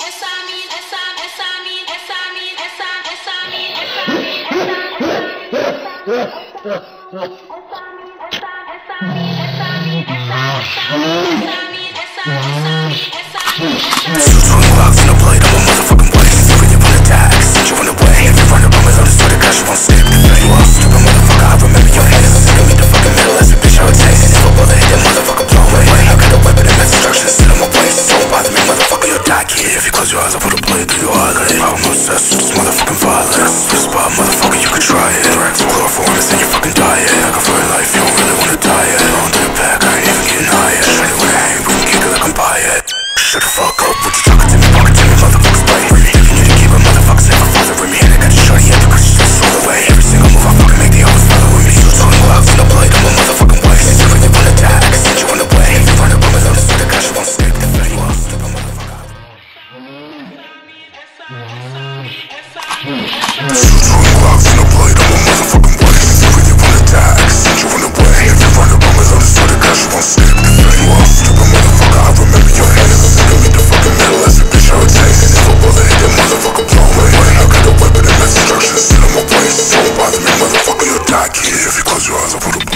Clocks in a blade, I'm a motherfucking waste. Bring you on attack, send you on the way. If you run around with understood it, cause you won't stick. You all stupid motherfucker, I remember your head. Give me the fucking middle, that's a bitch, how it tastes. If a bullet hit that motherfucker, blow away. I got a weapon and destruction, sit on my waist. Don't bother me, motherfucker, you'll die, kid. If you close your eyes, I'll put a blade through your eyelid. I'm obsessed with this motherfucking violence. This spot, motherfucker, you could try it. Some chloroform is in your fucking diet. I got for your life, you don't really wanna die it. On to the back, I ain't even getting high yet. Shiny with a hang, we can kick it like I'm by it. Shut the fuck up, what you talking to me, walking to me, motherfuckers play. If you need to keep a motherfuckers never bothering me. And I got you shorty at the push, just roll away. Every single move I fucking make, they always following me. Shoot on clouds in a blade, I'm a motherfucking waste. If you wanna attack, I can send you on the way. If you run up on me, load it, so the cash won't stick. The fed you all stupid motherfucker. Shoot on clouds in a blade, I'm a motherfucking waste. If you wanna attack, I can send you on the way. If you run up on me, load it, so the cash won't stick. The fed you all stupid motherfucker, I remember your head. Give me the fucking middle, that's a bitch, how it tastes. If a bullet hit that motherfucker, blow away. I got a weapon and destruction, sit on my waist. Don't bother me, motherfucker, you'll die, kid. If you close your eyes, I'll put a